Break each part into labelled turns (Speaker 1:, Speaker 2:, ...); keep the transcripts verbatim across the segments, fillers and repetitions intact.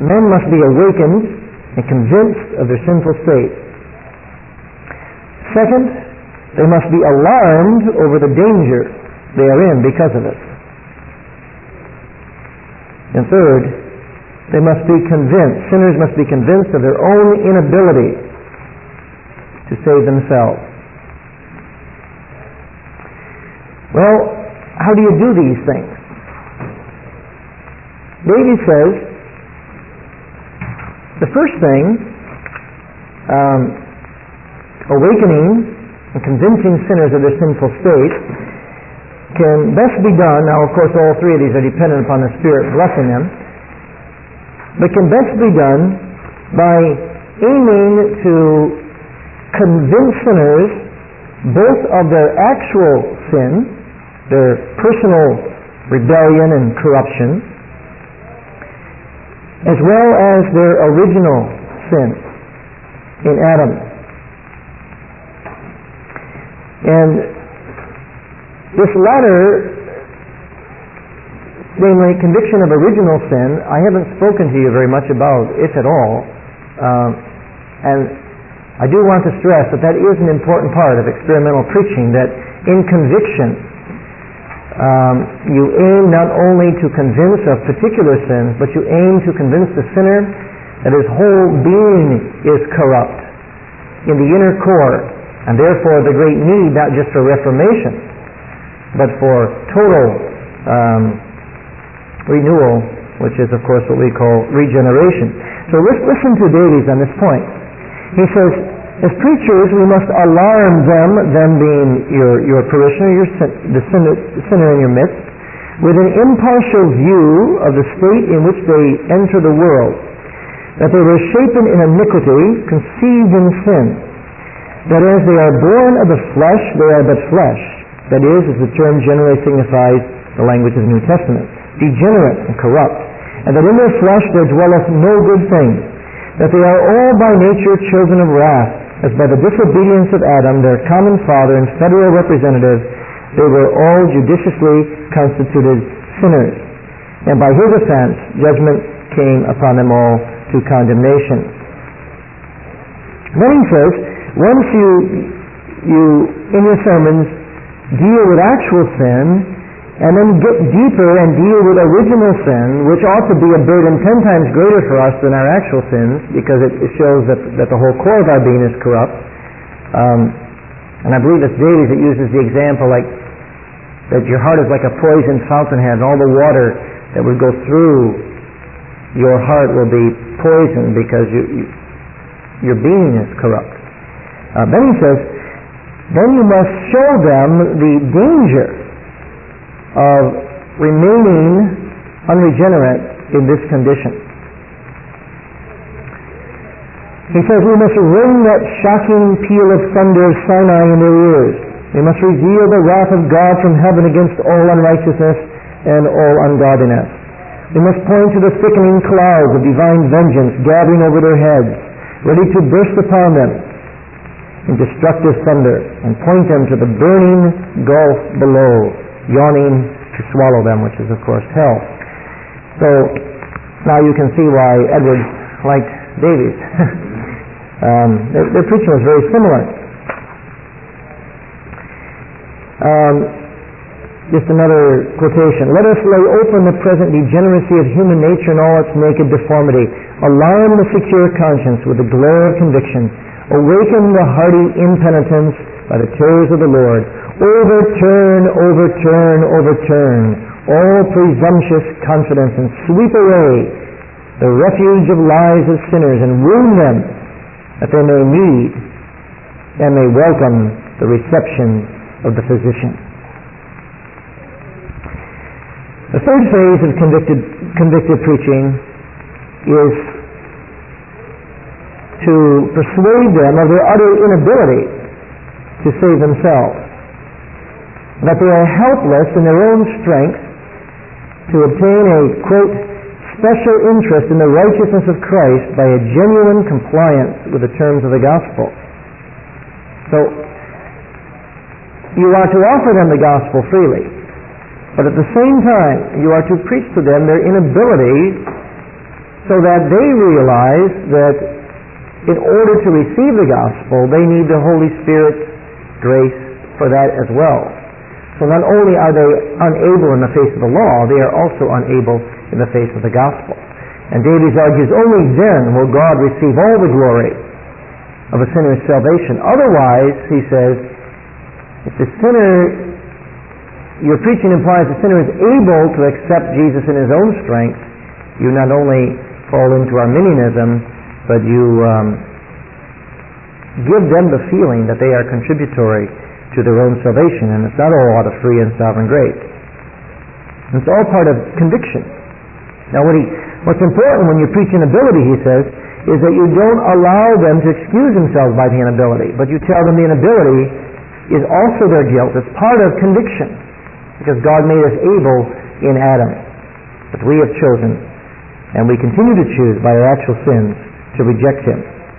Speaker 1: men must be awakened and convinced of their sinful state. Second, they must be alarmed over the danger they are in because of it. And third, they must be convinced, sinners must be convinced of their own inability to save themselves. Well, how do you do these things? Davies says, the first thing, um, awakening and convincing sinners of their sinful state, can best be done, now of course all three of these are dependent upon the Spirit blessing them, but can best be done by aiming to convince sinners both of their actual sin, their personal rebellion and corruption, as well as their original sin in Adam. And this latter, namely conviction of original sin, I haven't spoken to you very much about it at all. Um, and I do want to stress that that is an important part of experimental preaching, that in conviction, um, you aim not only to convince of particular sins, but you aim to convince the sinner that his whole being is corrupt in the inner core, and therefore the great need not just for reformation, but for total um, renewal, which is of course what we call regeneration. So let's listen to Davies on this point. He says, as preachers, we must alarm them, them being your, your parishioner, your sin, the sinner, sinner in your midst, with an impartial view of the state in which they enter the world, that they were shapen in iniquity, conceived in sin, that as they are born of the flesh, they are but flesh. That is, as the term generally signifies the language of the New Testament, degenerate and corrupt, and that in their flesh there dwelleth no good thing, that they are all by nature children of wrath, as by the disobedience of Adam, their common father and federal representative, they were all judiciously constituted sinners. And by his offense, judgment came upon them all to condemnation. Then he says, once you, you in your sermons, deal with actual sin, and then get deeper and deal with original sin, which ought to be a burden ten times greater for us than our actual sins, because it, it shows that, that the whole core of our being is corrupt. Um, and I believe it's Davies that uses the example like that your heart is like a poisoned fountainhead, and all the water that would go through your heart will be poisoned because you, you, your being is corrupt. Uh, then he says, then you must show them the danger of remaining unregenerate in this condition. He says we must ring that shocking peal of thunder of Sinai in their ears. We must reveal the wrath of God from heaven against all unrighteousness and all ungodliness. We must point to the thickening clouds of divine vengeance gathering over their heads, ready to burst upon them in destructive thunder, and point them to the burning gulf below, yawning to swallow them, which is of course hell. So now you can see why Edwards liked Davies. um, their, their preaching was very similar. Um, just another quotation. Let us lay open the present degeneracy of human nature in all its naked deformity. Alarm the secure conscience with the glare of conviction. Awaken the hearty impenitence by the terrors of the Lord. Overturn, overturn, overturn all presumptuous confidence, and sweep away the refuge of lies of sinners, and wound them that they may need and may welcome the reception of the physician. The third phase of convicted, convicted preaching is to persuade them of their utter inability to save themselves, that they are helpless in their own strength to obtain a, quote, special interest in the righteousness of Christ by a genuine compliance with the terms of the gospel. So, you are to offer them the gospel freely, but at the same time, you are to preach to them their inability to so that they realize that in order to receive the gospel, they need the Holy Spirit's grace for that as well. So not only are they unable in the face of the law, they are also unable in the face of the gospel. And Davies argues, only then will God receive all the glory of a sinner's salvation. Otherwise, he says, if the sinner, your preaching implies the sinner is able to accept Jesus in his own strength, you not only fall into Arminianism, but you um, give them the feeling that they are contributory to their own salvation, and it's not all out of free and sovereign grace. It's all part of conviction. Now, what he, what's important when you preach inability, he says, is that you don't allow them to excuse themselves by the inability, but you tell them the inability is also their guilt. It's part of conviction, because God made us able in Adam. But we have chosen, and we continue to choose by our actual sins, to reject him.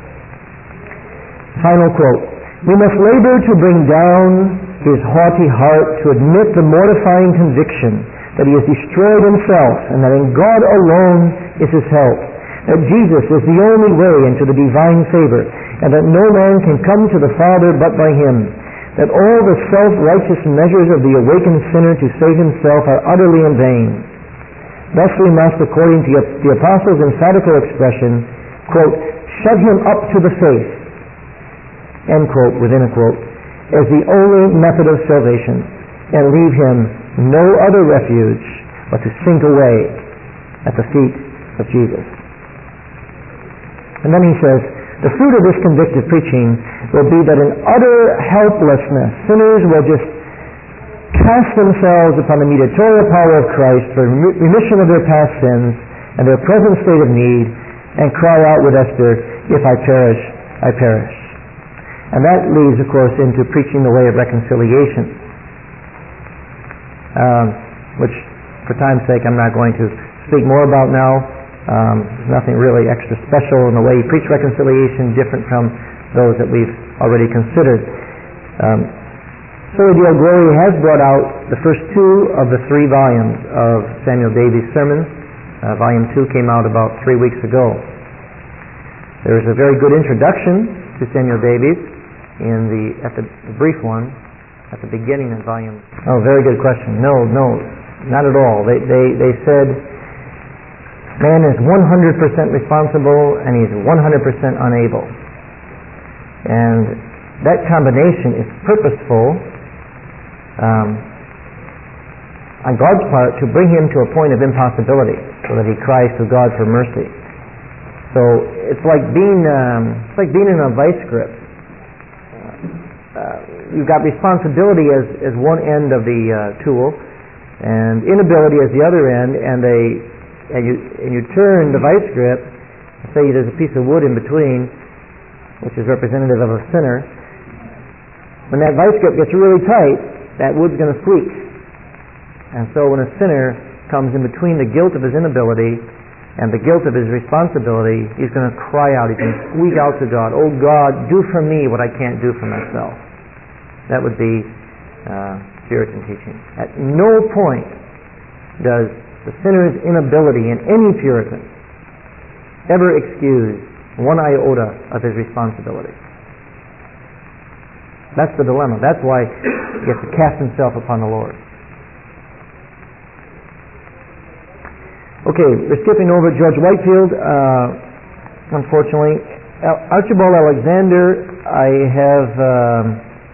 Speaker 1: Final quote. We must labor to bring down his haughty heart to admit the mortifying conviction that he has destroyed himself and that in God alone is his help, that Jesus is the only way into the divine favor, and that no man can come to the Father but by him, that all the self-righteous measures of the awakened sinner to save himself are utterly in vain. Thus we must, according to the Apostles' emphatical expression, quote, shut him up to the faith, end quote, within a quote, as the only method of salvation, and leave him no other refuge but to sink away at the feet of Jesus. And then he says, the fruit of this convictive preaching will be that in utter helplessness, sinners will just cast themselves upon the mediatorial power of Christ for remission of their past sins and their present state of need, and cry out with Esther, if I perish, I perish. And that leads, of course, into preaching the way of reconciliation, um, which, for time's sake, I'm not going to speak more about now. Um, there's nothing really extra special in the way you preach reconciliation, different from those that we've already considered. Um, Soli Deo Gloria has brought out the first two of the three volumes of Samuel Davies' sermons. Uh, volume two came out about three weeks ago. There is a very good introduction to Samuel Davies in the at the, the brief one at the beginning of volume. Oh, very good question. No, no, not at all. They they they said man is one hundred percent responsible and he's one hundred percent unable, and that combination is purposeful um, on God's part to bring him to a point of impossibility, so that he cries to God for mercy. So it's like being um, it's like being in a vice grip. Uh, you've got responsibility as, as one end of the uh, tool, and inability as the other end, and they and you and you turn the vice grip. Say there's a piece of wood in between, which is representative of a sinner. When that vice grip gets really tight, that wood's going to squeak. And so when a sinner comes in between the guilt of his inability and the guilt of his responsibility, he's going to cry out, he's going to squeak out to God, oh God, do for me what I can't do for myself. That would be uh, Puritan teaching. At no point does the sinner's inability in any Puritan ever excuse one iota of his responsibility. That's the dilemma. That's why he has to cast himself upon the Lord. Okay, we're skipping over George Whitefield, uh, unfortunately. Archibald Alexander, I have um,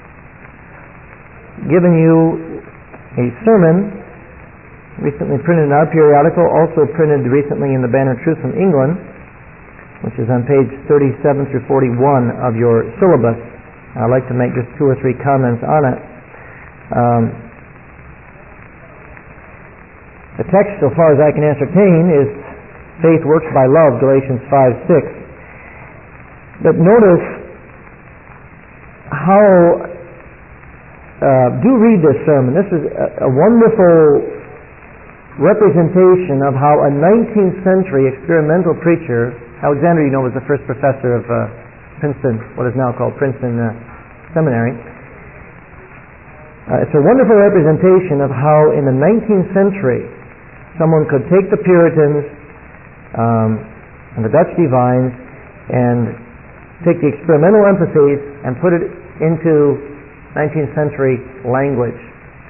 Speaker 1: given you a sermon recently printed in our periodical, also printed recently in the Banner Truth from England, which is on page thirty-seven through forty-one of your syllabus. I'd like to make just two or three comments on it. Um, The text, so far as I can ascertain, is faith works by love, Galatians five six. But notice how, uh, do read this sermon. This is a, a wonderful representation of how a nineteenth century experimental preacher, Alexander, you know, was the first professor of uh, Princeton, what is now called Princeton uh, Seminary. Uh, it's a wonderful representation of how in the nineteenth century someone could take the Puritans, um, and the Dutch divines and take the experimental emphases and put it into nineteenth century language.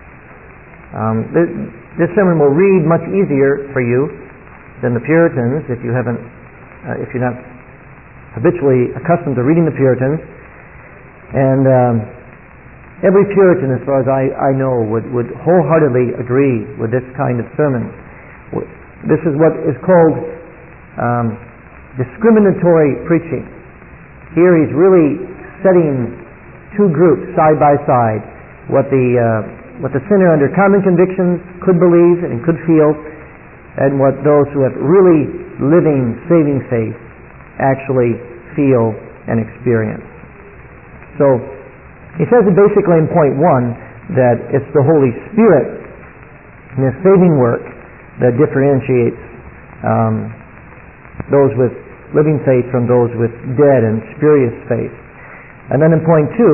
Speaker 1: Um, this, this sermon will read much easier for you than the Puritans if you haven't, uh, if you're not habitually accustomed to reading the Puritans. And um, every Puritan, as far as I, I know, would, would wholeheartedly agree with this kind of sermon. This is what is called um, discriminatory preaching. Here he's really setting two groups side by side, what the uh, what the sinner under common convictions could believe and could feel, and what those who have really living, saving faith actually feel and experience. So he says it basically in point one that it's the Holy Spirit and His saving work that differentiates um, those with living faith from those with dead and spurious faith. And then in point two,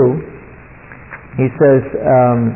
Speaker 1: he says, um,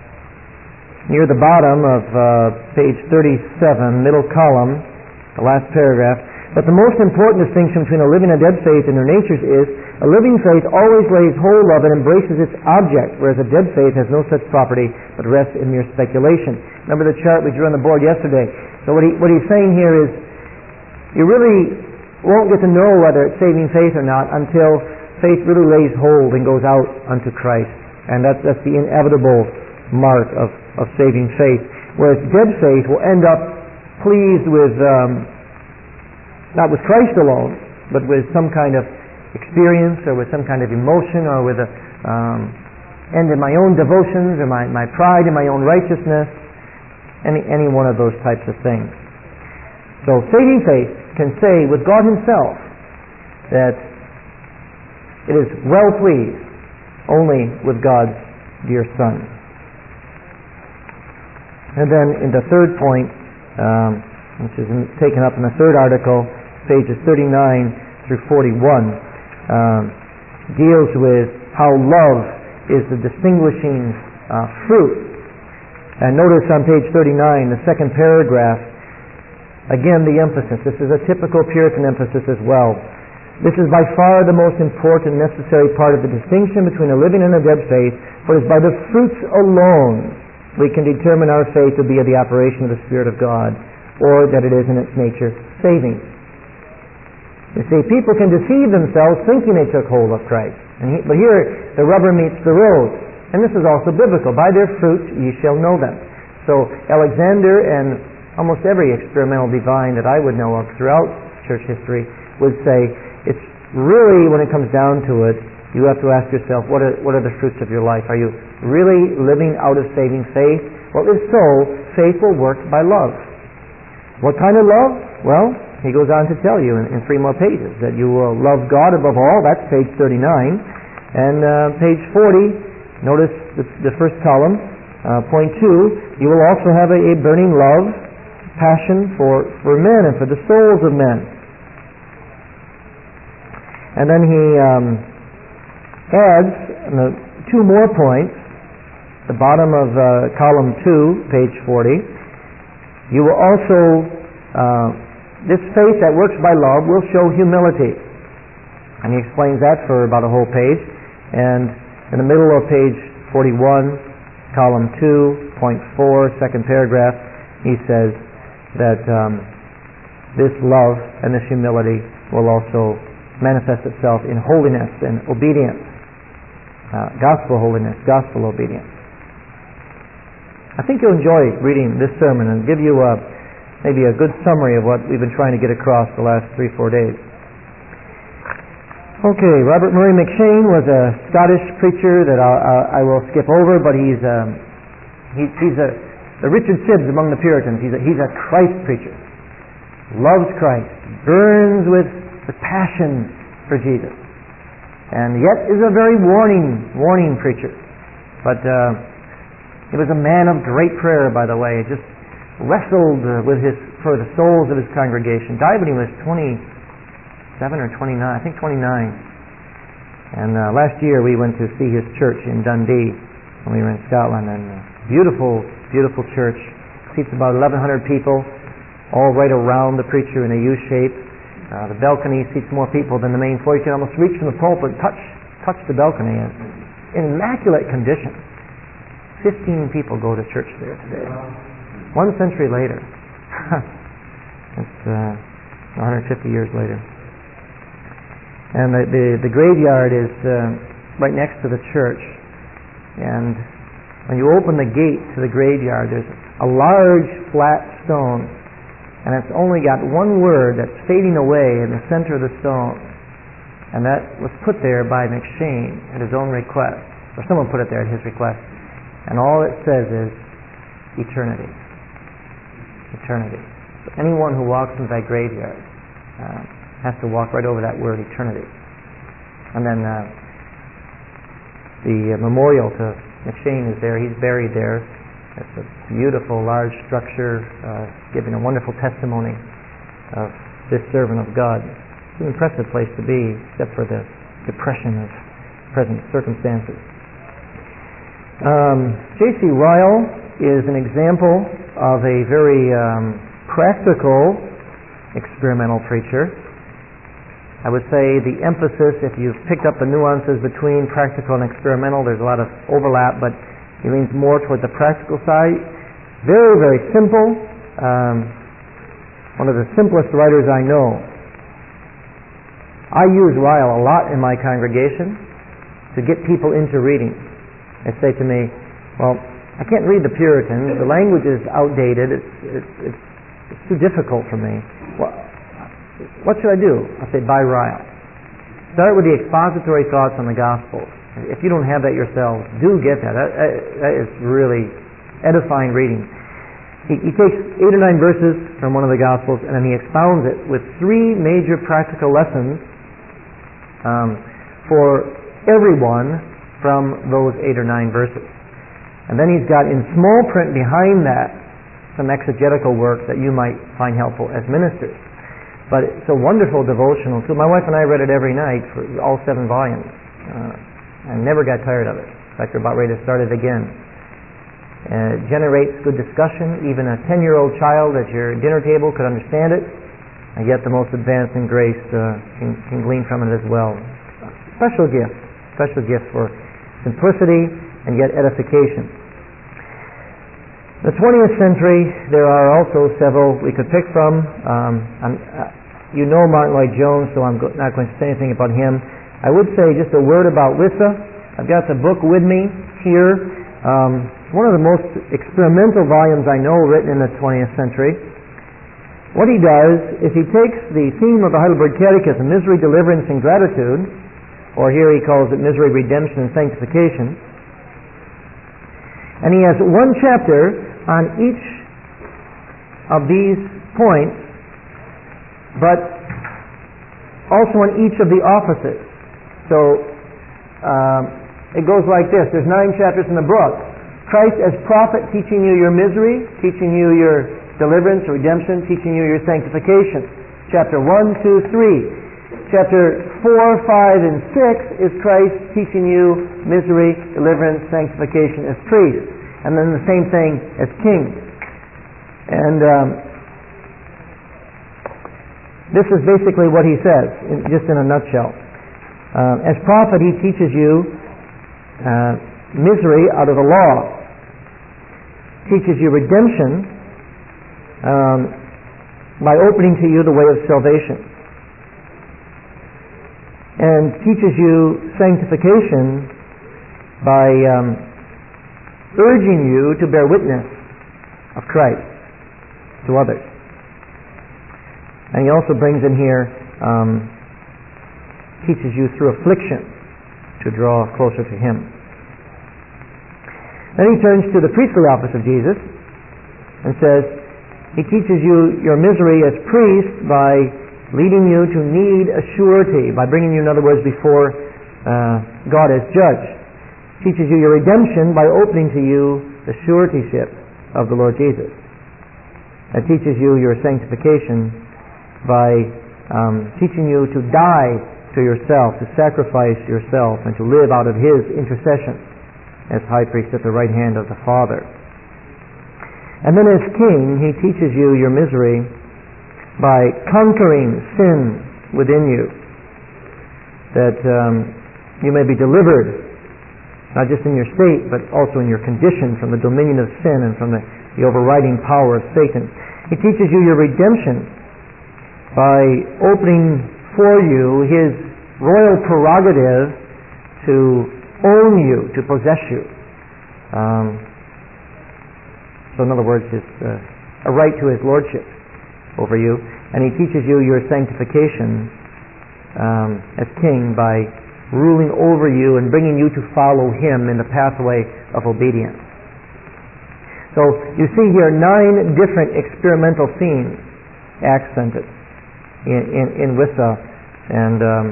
Speaker 1: near the bottom of uh, page thirty-seven, middle column, the last paragraph, but the most important distinction between a living and dead faith in their natures is a living faith always lays hold of and embraces its object, whereas a dead faith has no such property but rests in mere speculation. Remember the chart we drew on the board yesterday? So what, he, what he's saying here is you really won't get to know whether it's saving faith or not until faith really lays hold and goes out unto Christ. And that's, that's the inevitable mark of, of saving faith. Whereas dead faith will end up pleased with, um, not with Christ alone, but with some kind of experience or with some kind of emotion or with a um, end in my own devotions or my, my pride in my own righteousness, any, any one of those types of things. So saving faith can say with God Himself that it is well pleased only with God's dear Son. And then in the third point, um, which is in, taken up in the third article, pages thirty-nine through forty-one, um, deals with how love is the distinguishing uh, fruit. And notice on page thirty-nine, the second paragraph, again, the emphasis. This is a typical Puritan emphasis as well. This is by far the most important necessary part of the distinction between a living and a dead faith, for it is by the fruits alone we can determine our faith to be of the operation of the Spirit of God, or that it is in its nature saving. You see, people can deceive themselves thinking they took hold of Christ. And he, but here, the rubber meets the road. And this is also biblical. By their fruits ye shall know them. So Alexander and almost every experimental divine that I would know of throughout church history would say, it's really, when it comes down to it, you have to ask yourself, what are, what are the fruits of your life? Are you really living out of saving faith? Well, if so, faith will work by love. What kind of love? Well, he goes on to tell you in, in three more pages that you will love God above all. That's page thirty-nine. And uh, page forty, notice the, the first column, uh, point two, you will also have a, a burning love, passion for, for men and for the souls of men. And then he um, adds uh, two more points, the bottom of uh, column two, page forty. You will also, uh, this faith that works by love will show humility. And he explains that for about a whole page. And in the middle of page forty-one, column two, point four, second paragraph, he says that um, this love and this humility will also manifest itself in holiness and obedience. Uh, gospel holiness, gospel obedience. I think you'll enjoy reading this sermon and give you a, maybe a good summary of what we've been trying to get across the last three, four days. Okay, Robert Murray McCheyne was a Scottish preacher that I'll, I will skip over, but he's um, he, he's a the Richard Sibbes among the Puritans. He's a, he's a Christ preacher. Loves Christ, burns with the passion for Jesus, and yet is a very warning, warning preacher. But uh, he was a man of great prayer, by the way. He just wrestled uh, with his for the souls of his congregation. Died when he was twenty-seven or twenty-nine, I think twenty-nine. And uh, last year we went to see his church in Dundee when we were in Scotland, and uh, beautiful, beautiful church. Seats about eleven hundred people, all right around the preacher in a U shape. Uh, the balcony seats more people than the main floor. You can almost reach from the pulpit, touch touch the balcony. It's in immaculate condition. Fifteen people go to church there today. One century later. It's uh, one hundred fifty years later. And the, the, the graveyard is uh, right next to the church. And when you open the gate to the graveyard, there's a large flat stone. And it's only got one word that's fading away in the center of the stone. And that was put there by McShane at his own request. Or someone put it there at his request. And all it says is eternity. Eternity. So anyone who walks into that graveyard uh, has to walk right over that word eternity. And then uh, the uh, memorial to McShane is there. He's buried there. It's a beautiful, large structure, uh, giving a wonderful testimony of this servant of God. It's an impressive place to be, except for the depression of present circumstances. Um, J C Ryle is an example of a very um, practical experimental preacher. I would say the emphasis, if you've picked up the nuances between practical and experimental, there's a lot of overlap, but he leans more toward the practical side. Very, very simple. Um, one of the simplest writers I know. I use Ryle a lot in my congregation to get people into reading. They say to me, well, I can't read the Puritans. The language is outdated. It's, it's, it's, it's too difficult for me. Well, what should I do? I say, buy Ryle. Start with the expository thoughts on the Gospels. If you don't have that yourself, do get that. That, that is really edifying reading. He, he takes eight or nine verses from one of the Gospels and then he expounds it with three major practical lessons um, for everyone from those eight or nine verses. And then he's got in small print behind that some exegetical work that you might find helpful as ministers. But it's a wonderful devotional. So my wife and I read it every night for all seven volumes. Uh, and never got tired of it. In fact, we're about ready to start it again. Uh, it generates good discussion. Even a ten-year-old child at your dinner table could understand it, and yet the most advanced in grace uh, can, can glean from it as well. Special gift. Special gift for simplicity and yet edification. The twentieth century, there are also several we could pick from. Um, uh, you know Martin Lloyd-Jones, so I'm go- not going to say anything about him. I would say just a word about Wissa. I've got the book with me here. Um, one of the most experimental volumes I know written in the twentieth century. What he does is he takes the theme of the Heidelberg Catechism, misery, deliverance, and gratitude, or here he calls it misery, redemption, and sanctification, and he has one chapter on each of these points, but also on each of the offices. So um, it goes like this. There's nine chapters in the book. Christ as prophet, teaching you your misery, teaching you your deliverance, redemption, teaching you your sanctification. Chapter one, two, three. Chapter four, five, and six is Christ teaching you misery, deliverance, sanctification as priest. And then the same thing as king. And um, this is basically what he says, in, just in a nutshell. Uh, as prophet, he teaches you uh, misery out of the law, teaches you redemption um, by opening to you the way of salvation, and teaches you sanctification by um, urging you to bear witness of Christ to others. And he also brings in here um, teaches you through affliction to draw closer to him. Then he turns to the priestly office of Jesus and says he teaches you your misery as priest by leading you to need a surety, by bringing you, in other words, before uh, God as judge. Teaches you your redemption by opening to you the suretyship of the Lord Jesus. It teaches you your sanctification by um, teaching you to die to yourself, to sacrifice yourself, and to live out of his intercession as high priest at the right hand of the Father. And then as king, he teaches you your misery by conquering sin within you, that um, you may be delivered, not just in your state, but also in your condition from the dominion of sin and from the, the overriding power of Satan. He teaches you your redemption by opening for you His royal prerogative to own you, to possess you. Um, so in other words, it's uh, a right to His lordship over you. And He teaches you your sanctification um, as king by ruling over you and bringing you to follow Him in the pathway of obedience. So you see here nine different experimental themes accented in, in, in Wissa, and um,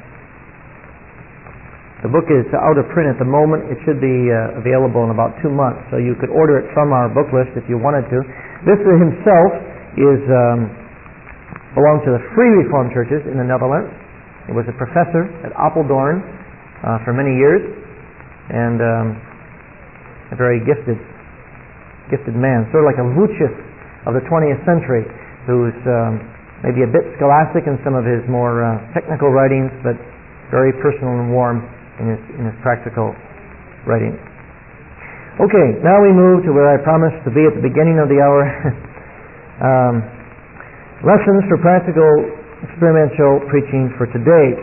Speaker 1: the book is out of print at the moment. It should be uh, available in about two months, so you could order it from our book list if you wanted to. Wissa himself is um, belonged to the Free Reformed churches in the Netherlands. He was a professor at Apeldoorn uh, for many years, and um, a very gifted, gifted man, sort of like a Vucic of the twentieth century, who's um, maybe a bit scholastic in some of his more uh, technical writings, but very personal and warm in his in his practical writing. Okay, now we move to where I promised to be at the beginning of the hour. um, lessons for practical experiential preaching for today.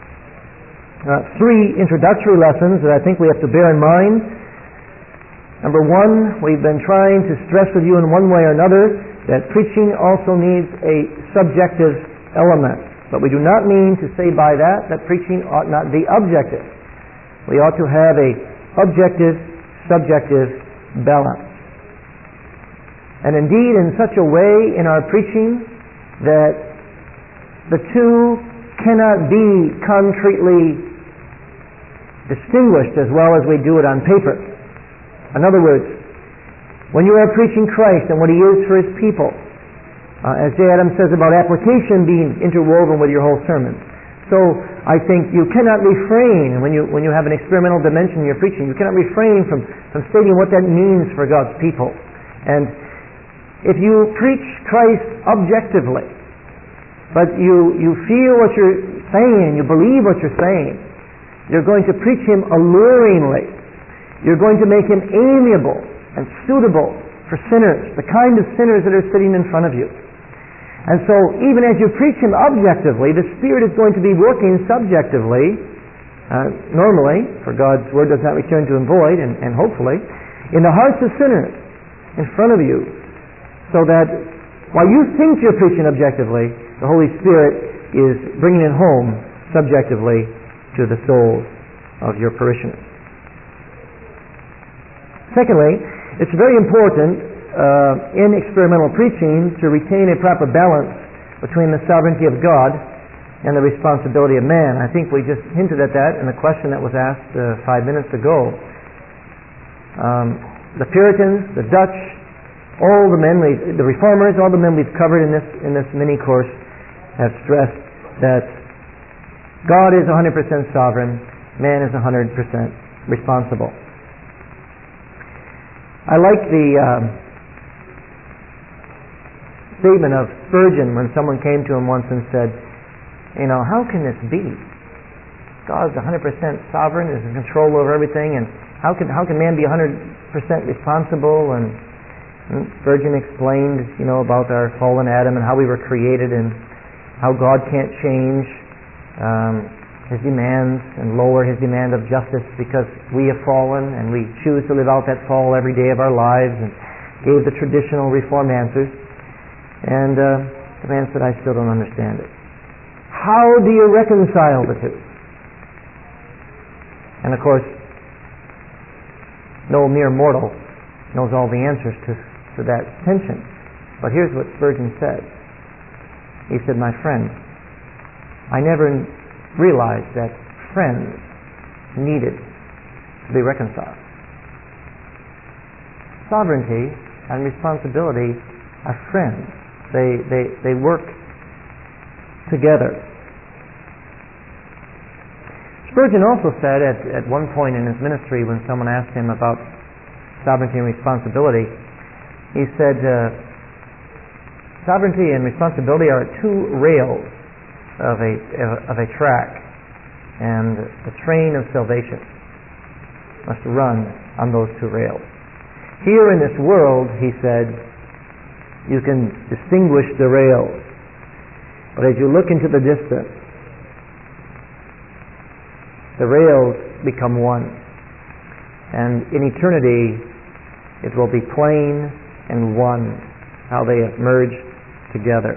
Speaker 1: Uh, three introductory lessons that I think we have to bear in mind. Number one, we've been trying to stress with you in one way or another that preaching also needs a subjective element. But we do not mean to say by that that preaching ought not be objective. We ought to have a objective, subjective balance. And indeed, in such a way in our preaching that the two cannot be concretely distinguished as well as we do it on paper. In other words, when you are preaching Christ and what He is for His people, uh, as J. Adams says about application being interwoven with your whole sermon. So I think you cannot refrain, when you when you have an experimental dimension in your preaching, you cannot refrain from, from stating what that means for God's people. And if you preach Christ objectively, but you, you feel what you're saying, you believe what you're saying, you're going to preach Him alluringly. You're going to make Him amiable and suitable for sinners, the kind of sinners that are sitting in front of you. And so even as you preach Him objectively, the Spirit is going to be working subjectively, uh, normally, for God's Word does not return to Him void, and, and hopefully, in the hearts of sinners in front of you, so that while you think you're preaching objectively, the Holy Spirit is bringing it home subjectively to the souls of your parishioners. Secondly, it's very important uh, in experimental preaching to retain a proper balance between the sovereignty of God and the responsibility of man. I think we just hinted at that in the question that was asked uh, five minutes ago. Um, the Puritans, the Dutch, all the men, we, the Reformers, all the men we've covered in this in this mini course have stressed that God is one hundred percent sovereign, man is one hundred percent responsible. I like the um, statement of Spurgeon when someone came to him once and said, you know, how can this be? God's one hundred percent sovereign, is in control over everything, and how can how can man be one hundred percent responsible? And, and Spurgeon explained, you know, about our fallen Adam and how we were created and how God can't change um, His demands and lower His demand of justice because we have fallen and we choose to live out that fall every day of our lives, and gave the traditional Reformed answers. And uh, the man said, I still don't understand it. How do you reconcile the two? And of course, no mere mortal knows all the answers to, to that tension. But here's what Spurgeon said. He said, my friend, I never realized that friends needed to be reconciled. Sovereignty and responsibility are friends. They, they, they work together. Spurgeon also said at, at one point in his ministry when someone asked him about sovereignty and responsibility, he said, uh, sovereignty and responsibility are two rails of a of a track, and the train of salvation must run on those two rails. Here in this world, he said, you can distinguish the rails, but as you look into the distance, the rails become one, and in eternity it will be plain and one how they have merged together.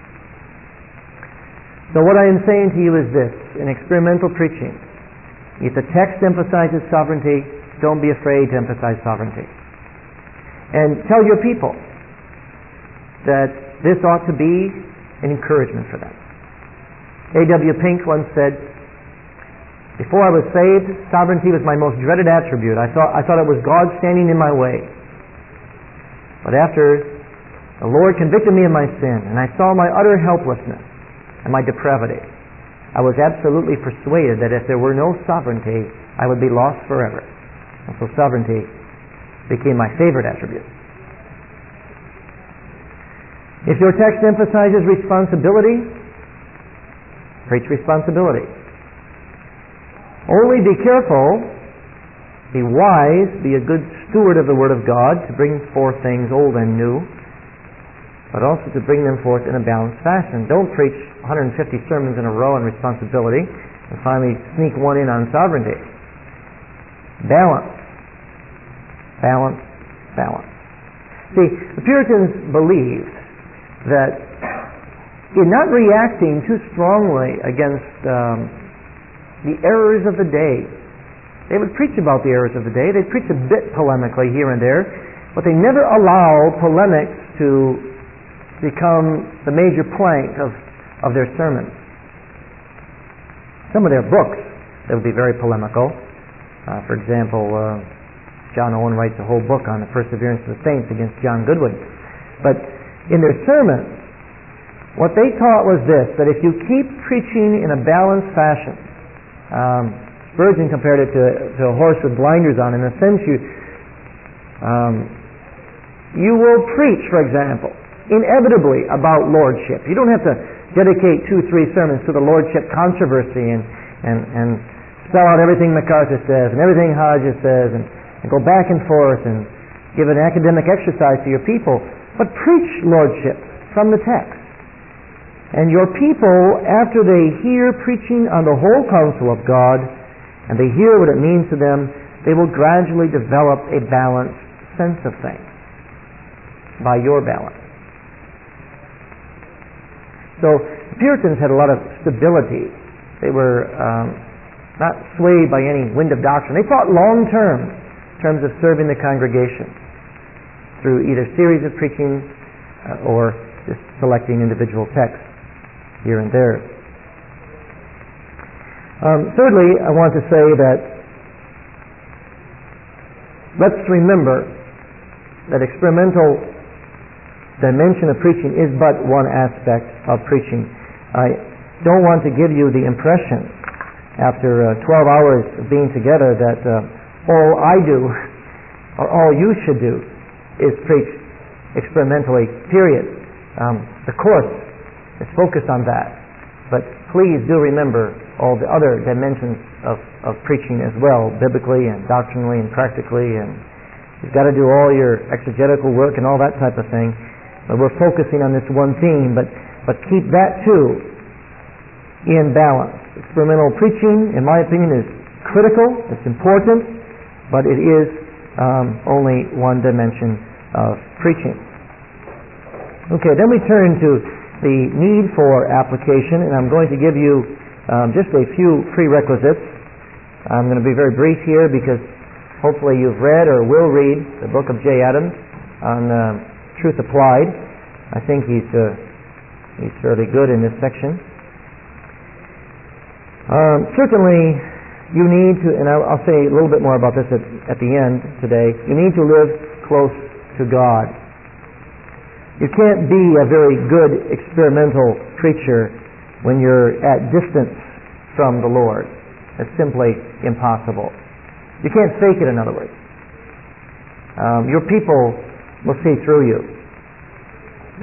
Speaker 1: So what I am saying to you is this: in experimental preaching, if the text emphasizes sovereignty, don't be afraid to emphasize sovereignty. And tell your people that this ought to be an encouragement for them. A W Pink once said, before I was saved, sovereignty was my most dreaded attribute. I thought, I thought it was God standing in my way. But after the Lord convicted me of my sin, and I saw my utter helplessness and my depravity, I was absolutely persuaded that if there were no sovereignty, I would be lost forever. And so sovereignty became my favorite attribute. If your text emphasizes responsibility, preach responsibility. Only be careful, be wise, be a good steward of the Word of God to bring forth things old and new, but also to bring them forth in a balanced fashion. Don't preach one hundred fifty sermons in a row on responsibility and finally sneak one in on sovereignty. Balance. Balance. Balance. See, the Puritans believed that in not reacting too strongly against um, the errors of the day, they would preach about the errors of the day. They'd preach a bit polemically here and there, but they never allow polemics to become the major plank of, of their sermons. Some of their books, they would be very polemical. Uh, for example, uh, John Owen writes a whole book on the perseverance of the saints against John Goodwin. But in their sermons, what they taught was this, that if you keep preaching in a balanced fashion, um, Spurgeon compared it to, to a horse with blinders on. In a sense, you, um, you will preach, for example, inevitably about lordship. You don't have to dedicate two, three sermons to the lordship controversy and, and, and spell out everything MacArthur says and everything Hodges says and, and go back and forth and give an academic exercise to your people. But preach lordship from the text. And your people, after they hear preaching on the whole counsel of God, and they hear what it means to them, they will gradually develop a balanced sense of things by your balance. So the Puritans had a lot of stability. They were um, not swayed by any wind of doctrine. They thought long term in terms of serving the congregation through either series of preaching uh, or just selecting individual texts here and there. Um, thirdly, I want to say that let's remember that experimental dimension of preaching is but one aspect of preaching. I don't want to give you the impression after uh, twelve hours of being together that uh, all I do or all you should do is preach experimentally, period. Um, the course is focused on that. But please do remember all the other dimensions of, of preaching as well, biblically and doctrinally and practically, and you've got to do all your exegetical work and all that type of thing. But we're focusing on this one theme, but, but keep that too in balance. Experimental preaching, in my opinion, is critical, it's important, but it is um, only one dimension of preaching. Okay, then we turn to the need for application, and I'm going to give you um, just a few prerequisites. I'm going to be very brief here because hopefully you've read or will read the book of Jay Adams on uh, Truth Applied. I think he's uh, he's fairly good in this section. Um, certainly, you need to, and I'll, I'll say a little bit more about this at, at the end today, you need to live close to God. You can't be a very good experimental preacher when you're at distance from the Lord. It's simply impossible. You can't fake it, in other words. Um, your people will see through you.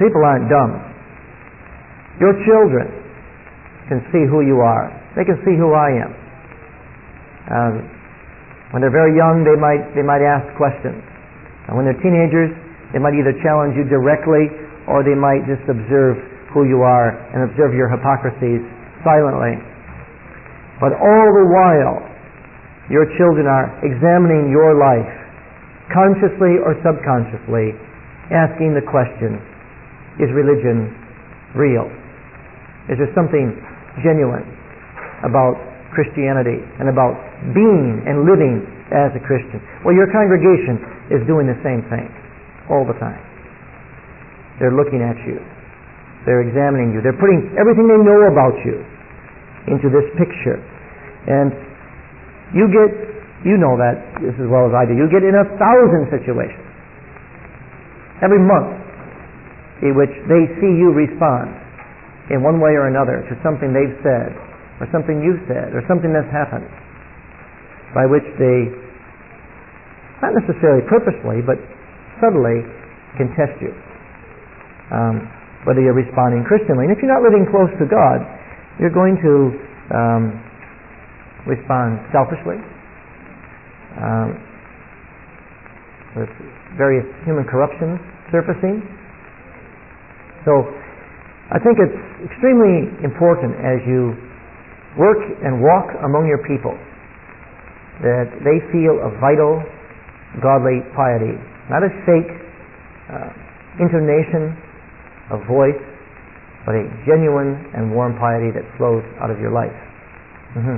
Speaker 1: People aren't dumb. Your children can see who you are. They can see who I am. Um, when they're very young, they might they might ask questions. And when they're teenagers, they might either challenge you directly or they might just observe who you are and observe your hypocrisies silently. But all the while, your children are examining your life, consciously or subconsciously, asking the question, is religion real? Is there something genuine about Christianity and about being and living as a Christian? Well, your congregation is doing the same thing all the time. They're looking at you. They're examining you. They're putting everything they know about you into this picture. And you get, you know that just as well as I do, you get in a thousand situations every month in which they see you respond in one way or another to something they've said or something you've said or something that's happened, by which they, not necessarily purposely, but subtly can test you, um, whether you're responding Christianly. And if you're not living close to God, you're going to um, respond selfishly, um, with various human corruptions surfacing. So I think it's extremely important as you work and walk among your people that they feel a vital, godly piety, not a fake uh, intonation of voice, but a genuine and warm piety that flows out of your life. Mm-hmm.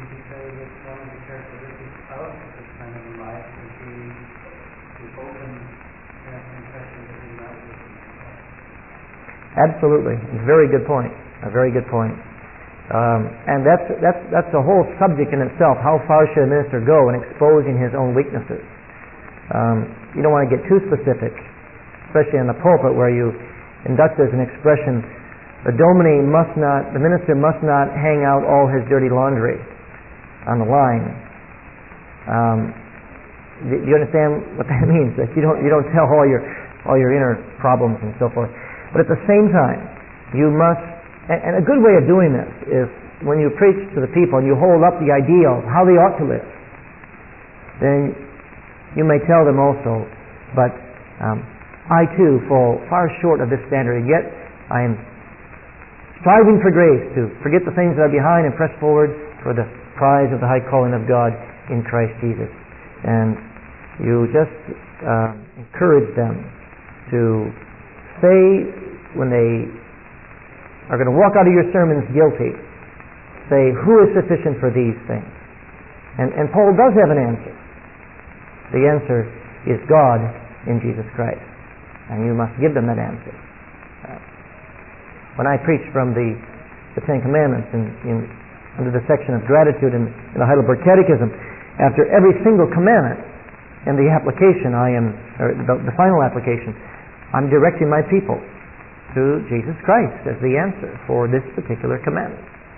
Speaker 1: Absolutely, a very good point. A very good point. Um, and that's that's that's a whole subject in itself. How far should a minister go in exposing his own weaknesses? Um, you don't want to get too specific, especially in the pulpit where you, in Dutch there's an expression: the dominie must not, the minister must not hang out all his dirty laundry on the line. Um, do you understand what that means? That you don't you don't tell all your all your inner problems and so forth. But at the same time, you must, and a good way of doing this is when you preach to the people and you hold up the ideal of how they ought to live, then you may tell them also, but um, I too fall far short of this standard, and yet I am striving for grace to forget the things that are behind and press forward for the prize of the high calling of God in Christ Jesus. And you just uh, encourage them to say, when they are going to walk out of your sermons guilty, say, who is sufficient for these things? And, and Paul does have an answer. The answer is God in Jesus Christ. And you must give them that answer. Uh, when I preach from the, the Ten Commandments in, in, under the section of gratitude in, in the Heidelberg Catechism, after every single commandment and the application I am, or the, the final application, I'm directing my people to Jesus Christ as the answer for this particular commandment.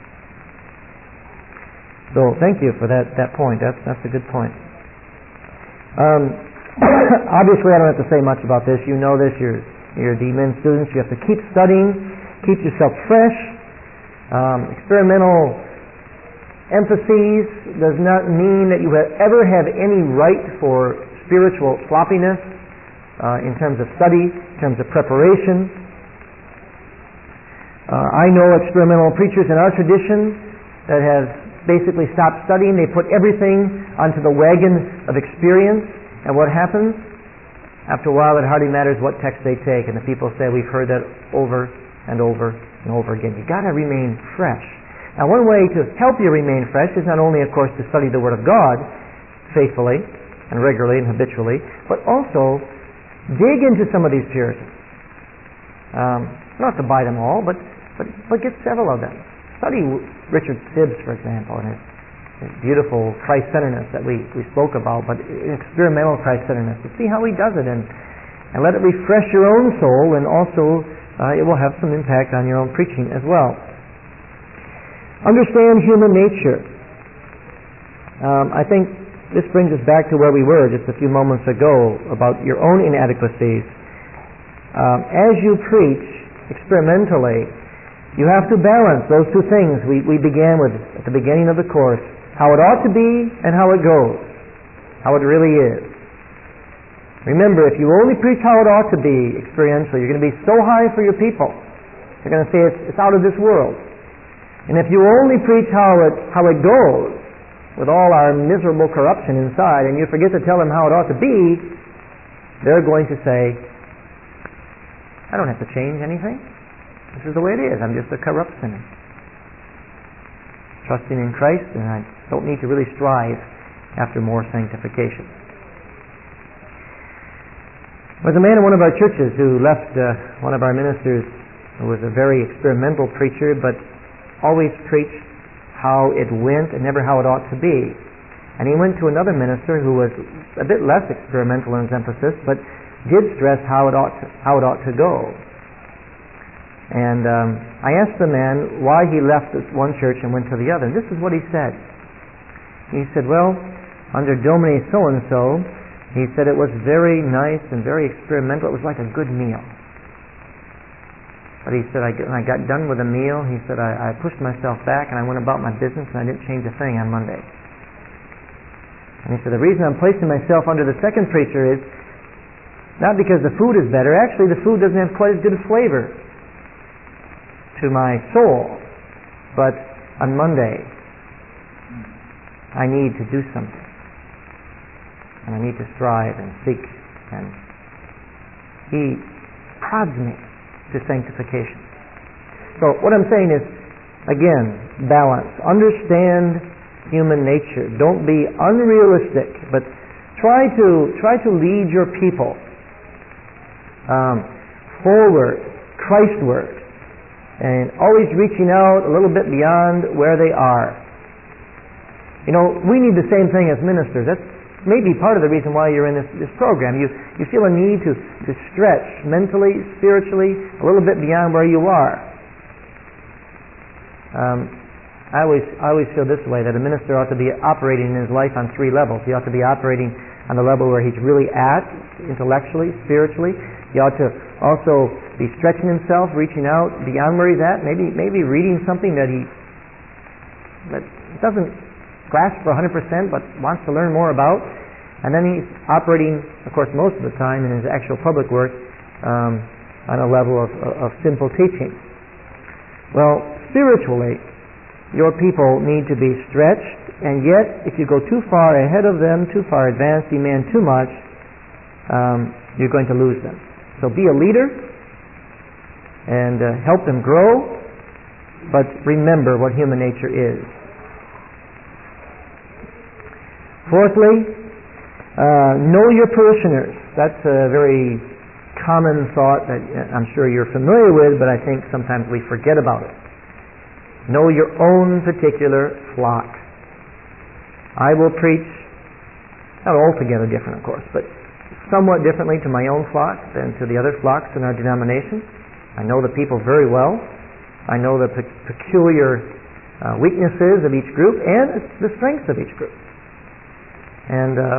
Speaker 1: So thank you for that, that point. That's, that's a good point. Um, obviously I don't have to say much about this. You know this. You're, you're D Min students. You have to keep studying, keep yourself fresh. Um, experimental emphases does not mean that you have ever have any right for spiritual sloppiness uh, in terms of study, in terms of preparation. Uh, I know experimental preachers in our tradition that have basically stopped studying. They put everything onto the wagon of experience, and what happens? After a while, it hardly matters what text they take, and the people say, we've heard that over and over and over again. You've got to remain fresh. Now, one way to help you remain fresh is not only, of course, to study the Word of God faithfully and regularly and habitually, but also dig into some of these Puritans. Um, not to buy them all, but But, but get several of them. Study Richard Sibbes, for example, and his, his beautiful Christ-centeredness that we, we spoke about, but experimental Christ-centeredness. To see how he does it, and, and let it refresh your own soul, and also uh, it will have some impact on your own preaching as well. Understand human nature. Um, I think this brings us back to where we were just a few moments ago about your own inadequacies. um, as you preach experimentally, you have to balance those two things we, we began with at the beginning of the course, how it ought to be and how it goes, how it really is. Remember, if you only preach how it ought to be experientially, you're going to be so high for your people. They're going to say it's, it's out of this world. And if you only preach how it, how it goes, with all our miserable corruption inside, and you forget to tell them how it ought to be, they're going to say, I don't have to change anything. This is the way it is. I'm just a corrupt sinner, trusting in Christ, and I don't need to really strive after more sanctification. There was a man in one of our churches who left uh, one of our ministers who was a very experimental preacher, but always preached how it went and never how it ought to be. And he went to another minister who was a bit less experimental in his emphasis, but did stress how it ought to, how it ought to go. And um, I asked the man why he left this one church and went to the other. And this is what he said. He said, well, under Domine so-and-so, he said it was very nice and very experimental. It was like a good meal. But he said, I, when I got done with the meal, he said, I, I pushed myself back and I went about my business and I didn't change a thing on Monday. And he said, the reason I'm placing myself under the second preacher is not because the food is better. Actually, the food doesn't have quite as good a flavor to my soul. But on Monday, I need to do something. And I need to strive and seek. And he prods me to sanctification. So what I'm saying is, again, balance. Understand human nature. Don't be unrealistic, but try to try to lead your people um, forward, Christward, and always reaching out a little bit beyond where they are. You know, we need the same thing as ministers. That's maybe part of the reason why you're in this, this program. You you feel a need to, to stretch mentally, spiritually, a little bit beyond where you are. Um, I always I always feel this way, that a minister ought to be operating in his life on three levels. He ought to be operating on the level where he's really at, intellectually, spiritually. He ought to also be stretching himself, reaching out beyond where he's at, maybe maybe reading something that he that doesn't grasp for one hundred percent but wants to learn more about. And then he's operating, of course, most of the time in his actual public work um, on a level of, of simple teaching. Well, spiritually, your people need to be stretched, and yet if you go too far ahead of them, too far advanced, demand too much, um, you're going to lose them. So be a leader and uh, help them grow, but remember what human nature is. Fourthly, uh, know your parishioners. That's a very common thought that I'm sure you're familiar with, but I think sometimes we forget about it. Know your own particular flock. I will preach, not altogether different, of course, but somewhat differently to my own flock than to the other flocks in our denomination. I know the people very well. I know the pe- peculiar uh, weaknesses of each group and the strengths of each group. And um,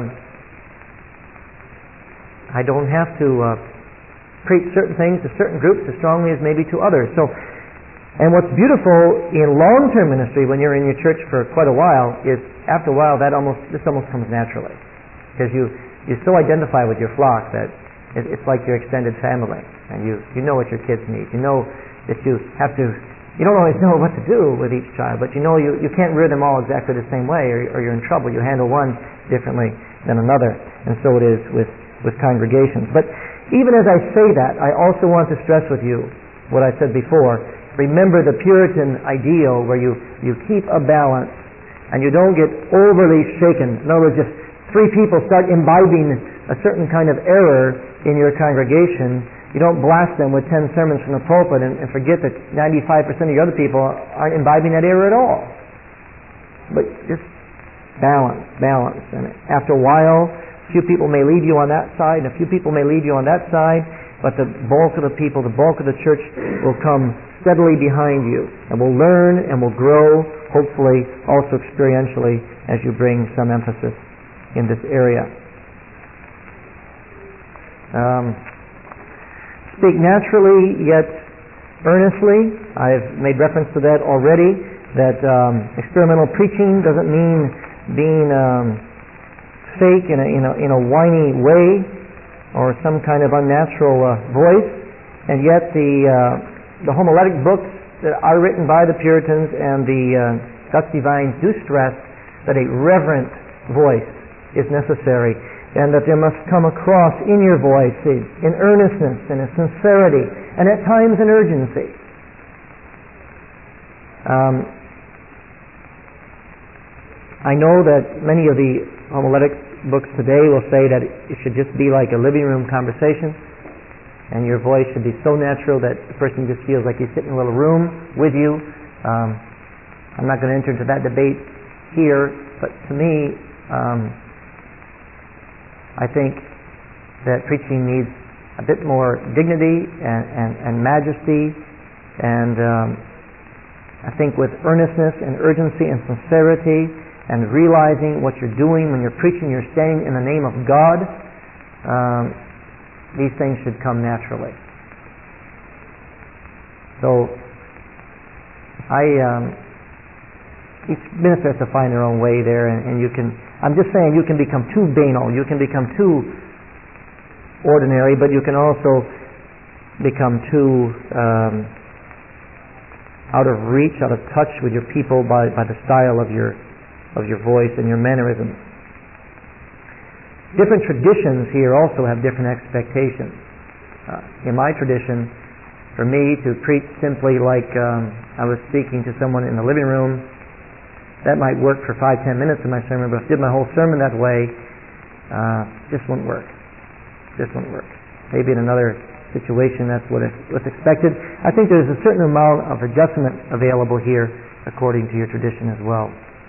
Speaker 1: I don't have to uh, preach certain things to certain groups as strongly as maybe to others. So, and what's beautiful in long-term ministry when you're in your church for quite a while is after a while that almost this almost comes naturally, because you you so identify with your flock that it, it's like your extended family, and you you know what your kids need. You know that you have to. You don't always know what to do with each child, but you know you, you can't rear them all exactly the same way, or, or you're in trouble. You handle one differently than another, and so it is with, with congregations. But even as I say that, I also want to stress with you what I said before. Remember the Puritan ideal where you, you keep a balance and you don't get overly shaken. In other words, if three people start imbibing a certain kind of error in your congregation, you don't blast them with ten sermons from the pulpit and, and forget that ninety-five percent of your other people aren't imbibing that error at all. But just balance, balance. And after a while, a few people may lead you on that side, and a few people may lead you on that side, but the bulk of the people, the bulk of the church will come steadily behind you, and will learn and will grow, hopefully also experientially, as you bring some emphasis in this area. Um, speak naturally yet earnestly. I've made reference to that already, that um, experimental preaching doesn't mean being um, fake in a, in, a, in a whiny way or some kind of unnatural uh, voice, and yet the, uh, the homiletic books that are written by the Puritans and the uh, Dutch divines do stress that a reverent voice is necessary, and that there must come across in your voice in earnestness and in sincerity, and at times in urgency. Um, I know that many of the homiletic books today will say that it should just be like a living room conversation, and your voice should be so natural that the person just feels like he's sitting in a little room with you. Um, I'm not going to enter into that debate here, but to me, um, I think that preaching needs a bit more dignity and, and, and majesty, and um, I think with earnestness and urgency and sincerity and realizing what you're doing when you're preaching, you're standing in the name of God, um, these things should come naturally. So I um, each minister has to find their own way there, and, and you can I'm just saying you can become too banal, you can become too ordinary, but you can also become too um, out of reach, out of touch with your people by, by the style of your of your voice and your mannerisms. Different traditions here also have different expectations. Uh, in my tradition, for me to preach simply like um, I was speaking to someone in the living room, that might work for five, ten minutes in my sermon, but if I did my whole sermon that way, uh, just wouldn't work. Just wouldn't work. Maybe in another situation that's what is, what's expected. I think there's a certain amount of adjustment available here according to your tradition as well.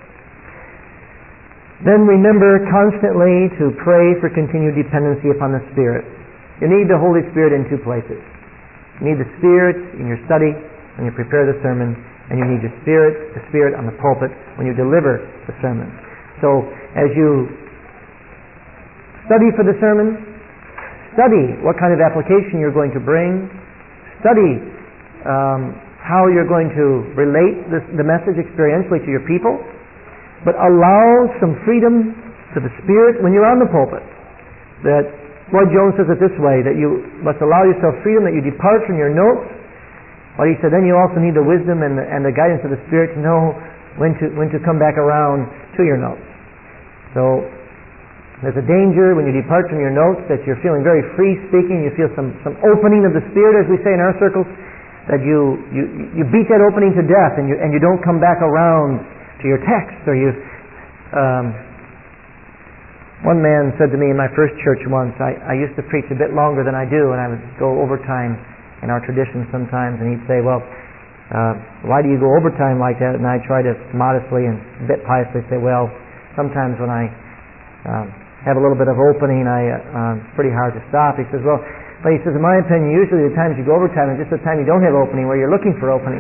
Speaker 1: Then remember constantly to pray for continued dependency upon the Spirit. You need the Holy Spirit in two places. You need the Spirit in your study when you prepare the sermon, and you need your Spirit, the Spirit on the pulpit when you deliver the sermon. So as you study for the sermon, study what kind of application you're going to bring, study um, how you're going to relate this, the message experientially to your people, but allow some freedom to the Spirit when you're on the pulpit. That Lloyd Jones says it this way, that you must allow yourself freedom, that you depart from your notes. But he said then you also need the wisdom and the, and the guidance of the Spirit to know when to when to come back around to your notes. So there's a danger when you depart from your notes that you're feeling very free speaking, you feel some, some opening of the Spirit, as we say in our circles, that you, you, you beat that opening to death and you, and you don't come back around to your text. Or you, um, one man said to me in my first church once, I, I used to preach a bit longer than I do, and I would go overtime in our tradition sometimes, and he'd say, well, uh, why do you go overtime like that? And I try to modestly and a bit piously say, well, sometimes when I um, have a little bit of opening, I, uh, it's pretty hard to stop. He says, well, but he says, in my opinion, usually the times you go overtime is just the time you don't have opening, where you're looking for opening.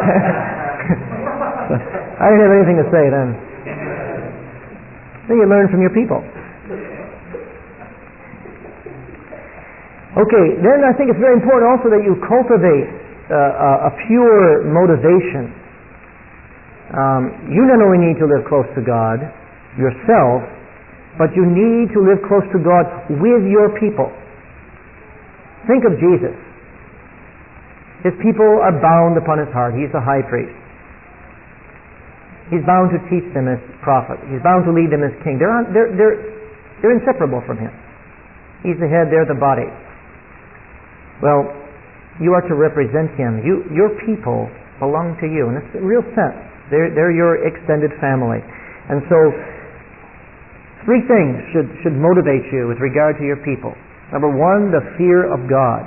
Speaker 1: So, I didn't have anything to say then. Then you learn from your people. Okay, then I think it's very important also that you cultivate uh, a pure motivation. Um, you not only need to live close to God yourself, but you need to live close to God with your people. Think of Jesus. His people are bound upon his heart. He's the high priest. He's bound to teach them as prophet. He's bound to lead them as king. They're, on, they're, they're, they're inseparable from him. He's the head, they're the body. Well, you are to represent him. You, your people belong to you in a real sense. They're, they're your extended family. And so, three things should, should motivate you with regard to your people. Number one, the fear of God.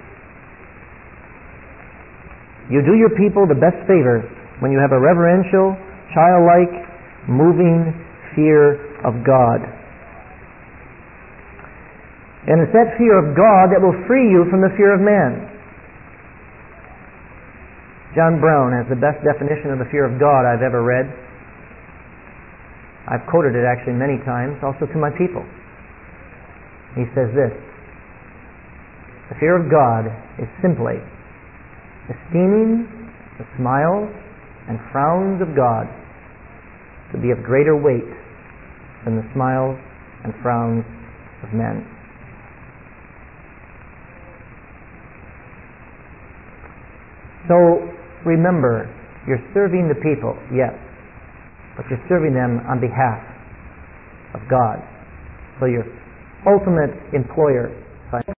Speaker 1: You do your people the best favor when you have a reverential, childlike, moving fear of God. And it's that fear of God that will free you from the fear of man. John Brown has the best definition of the fear of God I've ever read. I've quoted it actually many times, also to my people. He says this: The fear of God is simply esteeming the smiles and frowns of God to be of greater weight than the smiles and frowns of men. So remember, you're serving the people, yes, but you're serving them on behalf of God. So your ultimate employer